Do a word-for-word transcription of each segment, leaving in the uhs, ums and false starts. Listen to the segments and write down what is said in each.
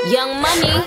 Young Money.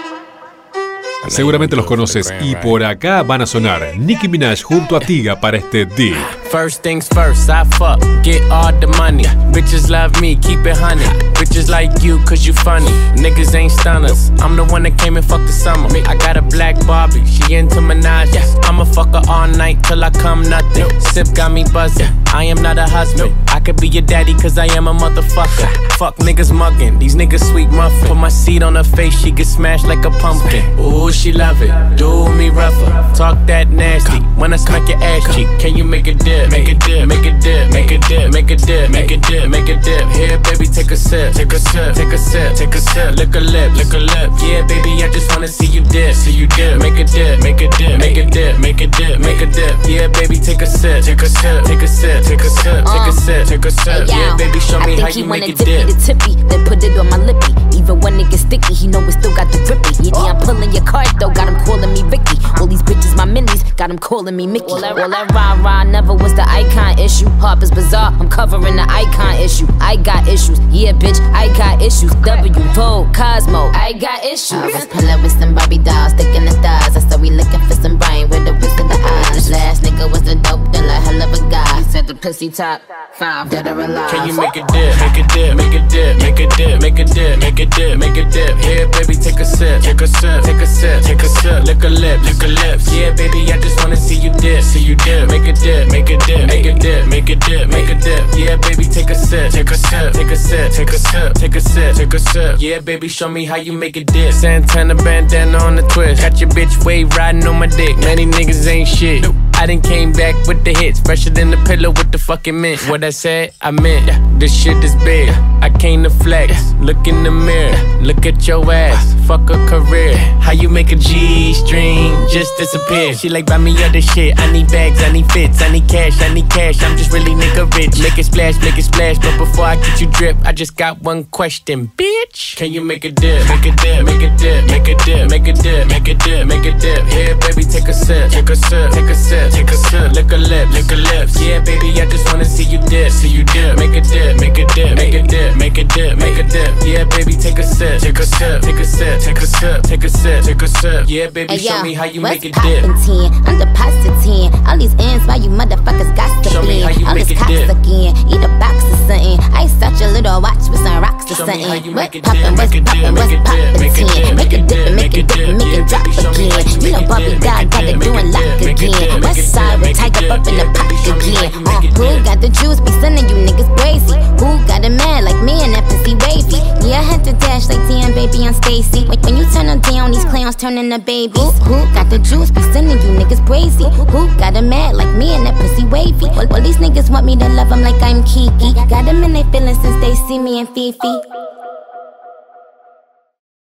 Seguramente los conoces y por acá van a sonar Nicki Minaj junto a Tiga para este Deep. First things first, I fuck, get all the money. Bitches love me, keep it honey. Bitches like you, cause you funny. Niggas ain't stunners. I'm the one that came and fucked the summer. I got a black Barbie, she into Minaj. I'ma fuck her all night till I come nothing. Sip got me buzzing, I am not a husband. I could be your daddy cause I am a motherfucker. Fuck niggas mugging, these niggas sweet muffin. Put my seed on her face, she get smashed like a pumpkin. Ooh, she love it, do me rougher. Talk that nasty, when I smack your ass cheek. Can you make a dip? Make a dip, make a dip, make a dip, make a dip, make a dip, make a dip. Here, baby, take a sip, take a sip, take a sip, take a sip. Lick a lip, lick a lip. Yeah, baby, I just wanna see you dip, see you dip. Make a dip, make a dip, make a dip, make a dip, make a dip. Yeah, baby, take a sip, take a sip, take a sip, take a sip, take a sip, take a sip. Yeah, baby, show me how you make it dip. The tippy, then put it on my lippy. Even when it gets sticky, he know it still got the grippy. Yeah, yeah, I'm pulling your card though, got him calling me Ricky. All these bitches my minis, got him calling me Mickey. All that, all that rah rah never was the icon issue. Harper's Bazaar, I'm covering the icon issue. I got issues, yeah bitch, I got issues. W, Vogue, Cosmo, I got issues. I was pulling with some Barbie dolls, sticking the stars. I said we looking for some brain with the whisk of the eyes. Last nigga was the dope dealer, hell of a guy. He said the pussy top five, dead or alive. Can you make a dip, make a dip, make a dip, make a dip, make a dip, make a dip, make a dip. Here, baby, take a sip, take a sip, take a sip, take a sip. Lick a lip, lick a lips. Yeah, baby, I just wanna see you dip, see you dip. Make a dip, make a dip, make a dip, make a dip, make a dip. Yeah, baby, take a sip, take a sip, take a sip, take a sip, take a sip, take a sip. Yeah, baby, show me how you make a dip. Santana bandana on the twist, got your bitch wave riding on my dick. Many niggas ain't shit. I done came back with the hits, fresher than the pillow with the fucking mint. What I said, I meant. This shit is big. I came to flex. Look in the mirror, look at your ass. Fuck a career. How you make a G-string just disappear? She like, buy me other shit. I need bags, I need fits, I need cash, I need cash. I'm just really nigga rich. Make it splash, make it splash. But before I get you drip, I just got one question, bitch. Can you make a dip? Make a dip, make a dip, make a dip, make a dip, make a dip, make a dip. Here, baby, take a sip, take a sip, take a sip. Take a sip, lick a lip, lick a lips. Yeah, baby, I just wanna see you dip, see you dip. Make a dip, make a dip, make a dip, make a dip, make a dip. Yeah, baby, take a sip, take a sip, take a sip, take a sip, take a sip, take a sip. Yeah, baby, hey, show yo, me how you make a dip. ten, I'm depositing all these ends while you motherfuckers got to show me how you all make this a dip. Again, eat a box or something. I such a little watch with some rocks or something. What poppin', what's poppin', what's poppin'? ten, make a dip, make a dip, make it drop again. You know Barbie doll got it doing lock again. West side. Tiger up in the pocket again. Uh, who got the juice? Be sending you niggas crazy. Who got a man like me and that pussy wavy? Yeah, I had to dash like T and Baby on Stacy. When, when you turn them down, these clowns turn into babies. Who, who got the juice? Be sending you niggas crazy. Who got a man like me and that pussy wavy? Well, well, these niggas want me to love them like I'm Kiki. Got them in their feelings since they see me and Fifi.